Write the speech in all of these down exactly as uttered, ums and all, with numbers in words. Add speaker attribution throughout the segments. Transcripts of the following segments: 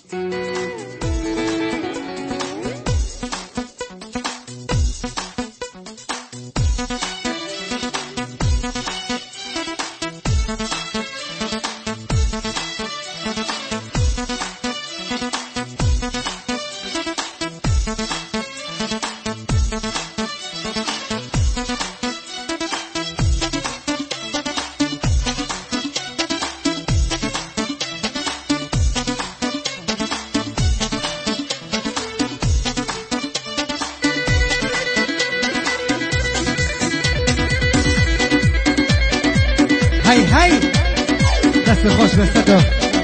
Speaker 1: هاي هاي دست خوش دستتو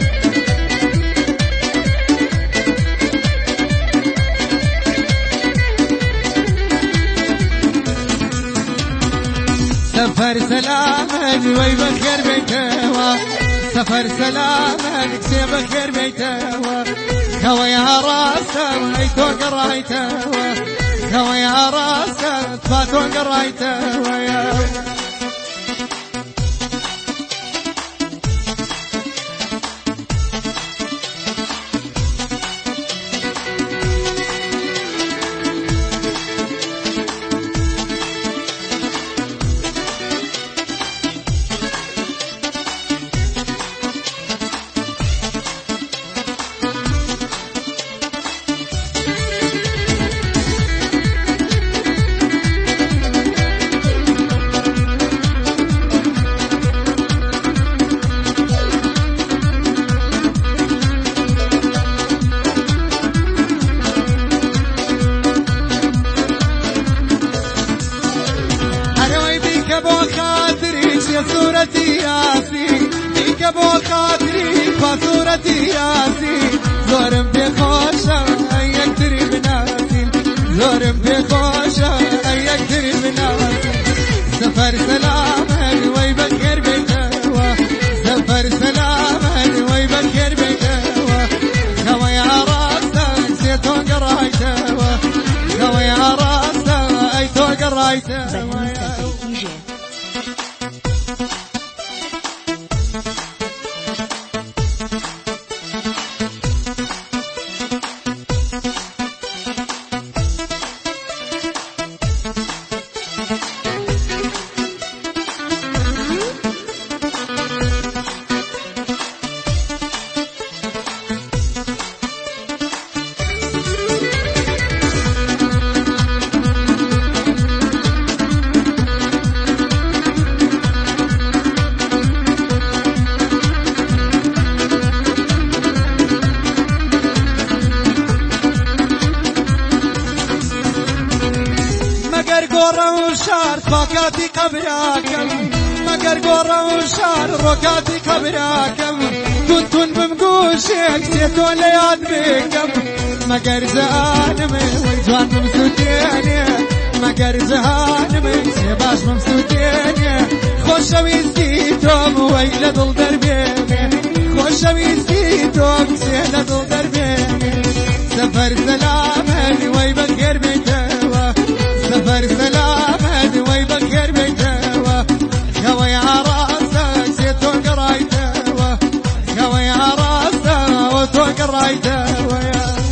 Speaker 1: سفر سلامك وي بخير بيتوا سفر سلامك سي بخير بيتوا كوا يا راسا اي توق رايتوا كوا يا راسا فاتوق رايتوا يا صورتي ياسين بيك ابو خاطري فصورتي ياسين زورم بخوشة ايك تري بناسين زورم بخوشة ايك تري بناسين سفر سلامك وي بخير بيتوا سفر سلامك وي بخير بيتوا كوا يا راسا سيتون قرايتوا كوا يا راسا اي تو قرايتوا فاكاتي قبراكم مقر قورا وشار روكاتي قبراكم كنتون بمقوشك سيتون لياد بكم مقر زهانمي ويجوان ممسوتيني مقر زهانمي سيباش ممسوتيني خوشوي سيتوم ويلا دل دربيني خوشوي سيتوم سيلا دل دربيني سفر سلامني وي بخير بيتوا سفر سلامني وي بخير بيتوا كوا يا راسك سيتون قرايتوا كوا يا راسك وتون قرايتوا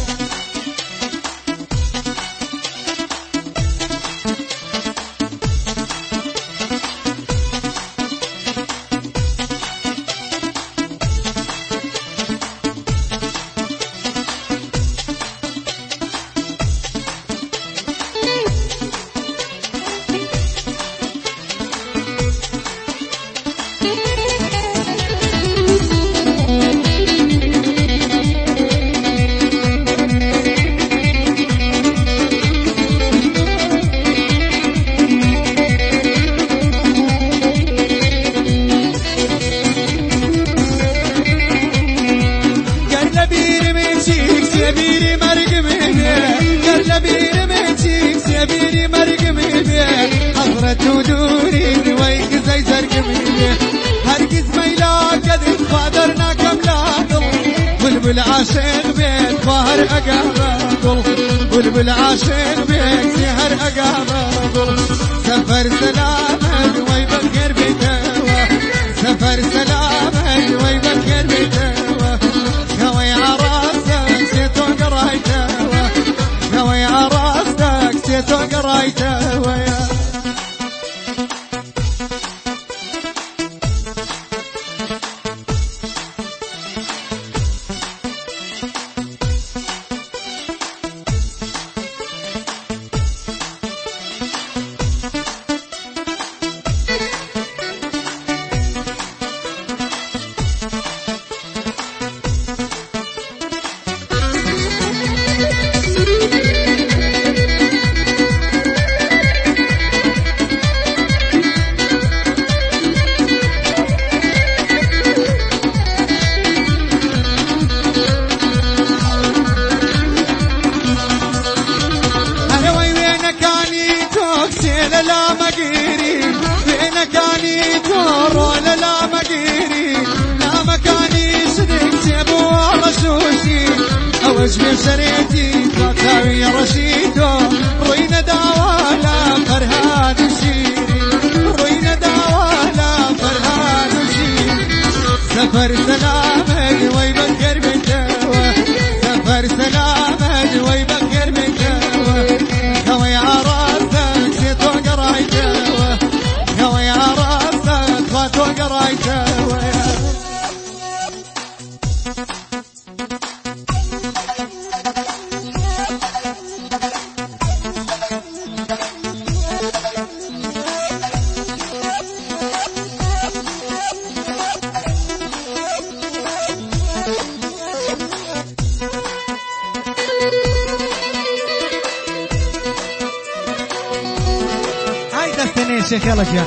Speaker 1: تودوري ويك زي زرق مني هرقز ميلا قد خادرنا كملاقل بلبل عاشق بيت ظهر أقابل بلبل عاشق بيت سهر أقابل سفر سلامك وي بخير بيتوا سفر سلامك وي بخير بيتوا كوا يا راسك شريتي تاوي رشيدو روينا داوالا فرهاد الشيري روينا داوالا فرهاد الشيري سفر سلامة ويبكر من جوا سفر سلامة ويبكر من جوا كوي عراسك سيتو قراي جوا كوي عراسك فاتو قراي جوا
Speaker 2: شيخ يلا شيخ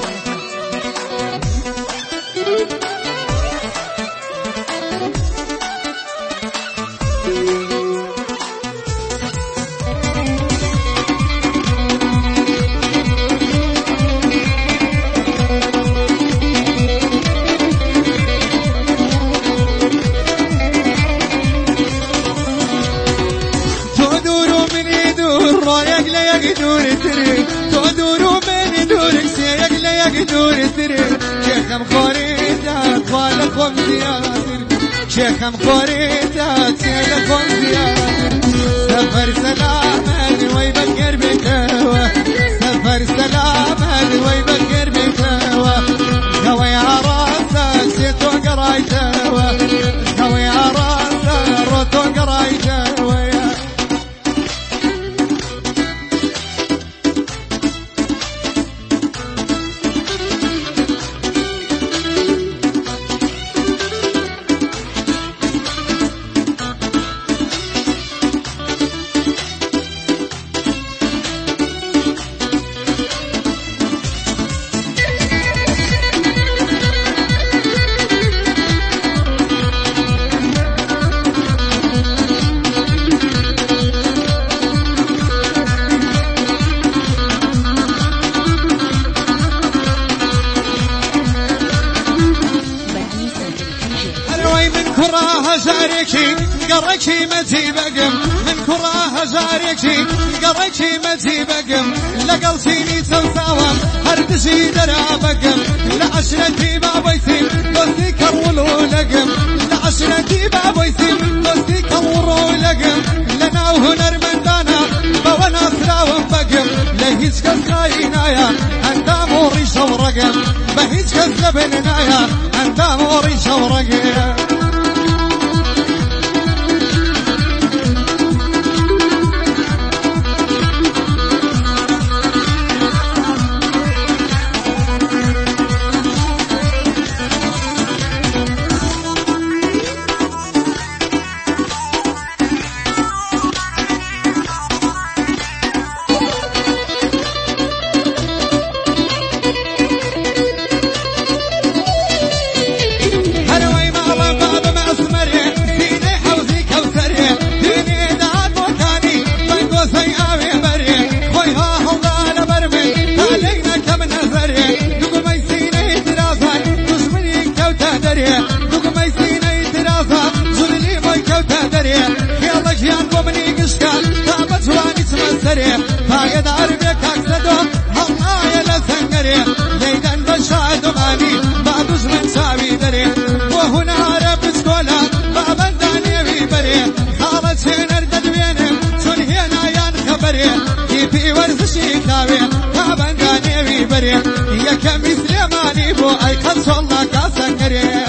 Speaker 1: تدور من يدور رايق لا يقدر تري تدور يقدر يدري شيخم خوريتات والكم زيادر شيخم خوريتات والكم زيادر سفر سلامة ويبكر بكوا سفر سلامة ويبكر بكوا كوي يا راسك سيتو قراي جوا كوي يا راسك روتو قراي جوا كراها زاريكي قريكي متي بقم من كراها زاريكي قريكي متي بقم لقلتيني تلتاوم هردسي درا بقم لعشرتي بابيتي بثي كرولو لقم لعشرتي بابيتي بثي كرولو لقم لنا وهنر من دانا بوانا سراوم بقم لهيج كسراينايا اندا موري شورقم بهيج كسلبننايا اندا موري شورقم فاقد عربك اكسدو هالله يلا سنقري ميدان بشاد غاني بعدوش من ساوي دري وهنا عرب سكولا بابن داني بري حالة سينر ددوينم شون هنا يان خبري كيفي ورزشي كاوي بابن داني بري يا كمي سليماني بو اي قد والله كاسنقري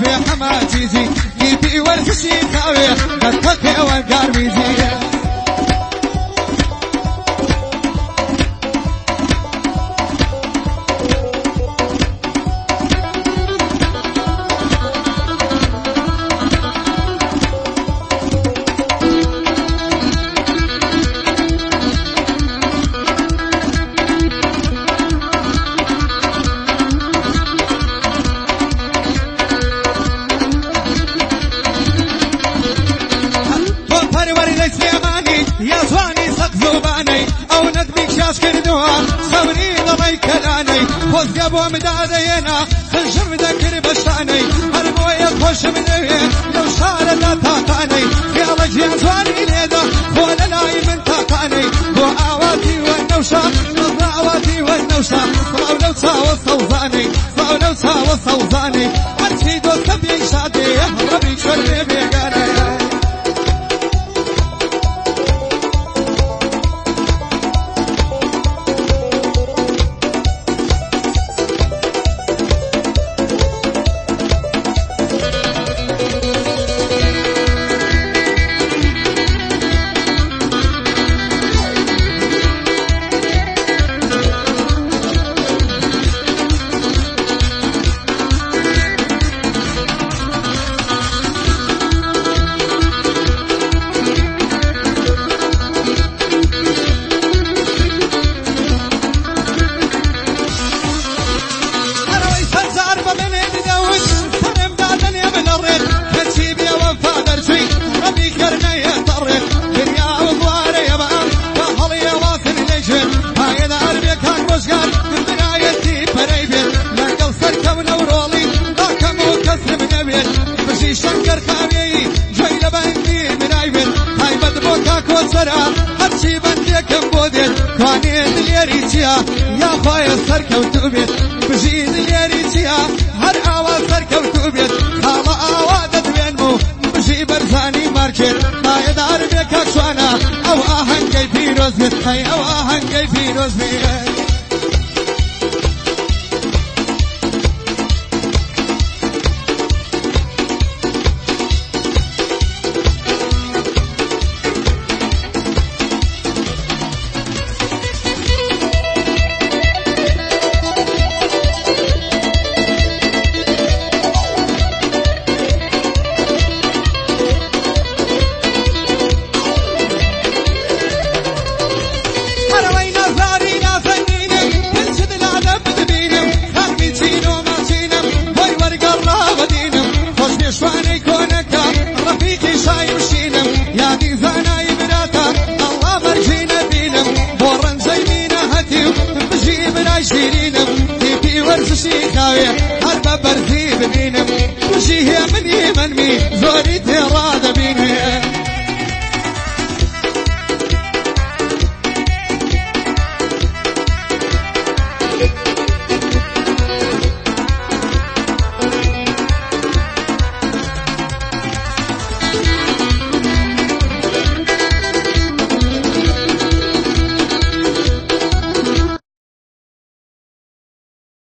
Speaker 1: يا حما جيزي يبي ورزشي خاوي قد تقي وقار بيزي يا زواني سق زوباني او ندبك شاش كردوها صبري ضمي كلاني خوز يابو مدادينا خنشر مذكر بشاني هربو يخوش منوي لو شار لا تاقاني يا رج يا زواني ليدا ولا لاي من تاقاني بو اواتي والنوشة نظر اواتي والنوشة صاو لو تساوى صوزاني صاو لو تساوى صوزاني عرشي دو سبي شادي ربي شربي بيقاني شنكر خامي جاي لبندي منايبن هاي بدبوكا كوسرا هرشي بنديكم بودين كواني دليريتيا يا خويا سركو توبيت بجيد دليريتيا هر آوا سركو توبيت هاما آوا ددوينمو بجي برزاني ماركت هاي دار بيكا شوانا او آهنگي بيروز بيت هاي او آهنگي بيروز بيت شواني كونكا رفيقي شايم شينم يا دي زاناي براتا الله مرجينا بينم بورن زيمينا هتيو بجيب رايشينم تيبي ورزشي خاوية هربا برزي بنينم بجيه مني منمي زوري تراد